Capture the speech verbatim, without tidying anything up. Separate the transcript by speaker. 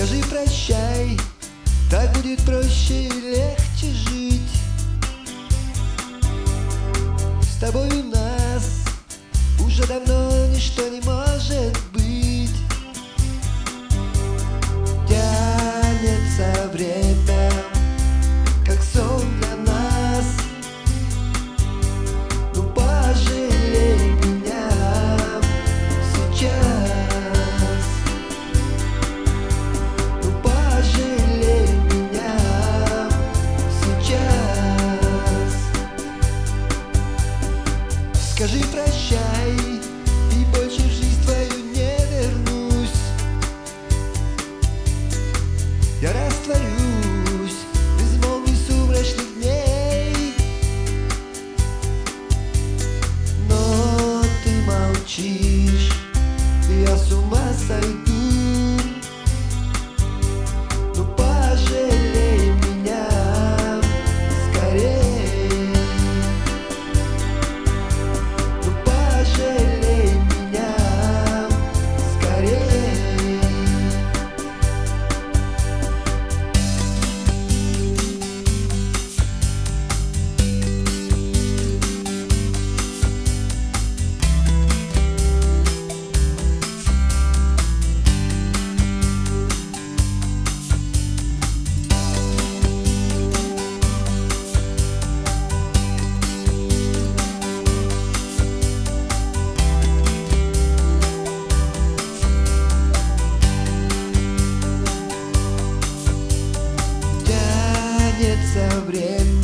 Speaker 1: Скажи прощай, так будет проще и легче жить. С тобой у нас уже давно ничто не может быть. Тянется время, как сон для нас. Ну пожалей меня сейчас. Ну пожалей меня сейчас. Скажи прощай, и больше в жизнь твою не вернусь. Я растворюсь в безмолвии сумрачных дней. Но ты молчишь, и я с ума сойду. Ну пожалей меня скорей. Ну пожалей меня скорей. Тянется время,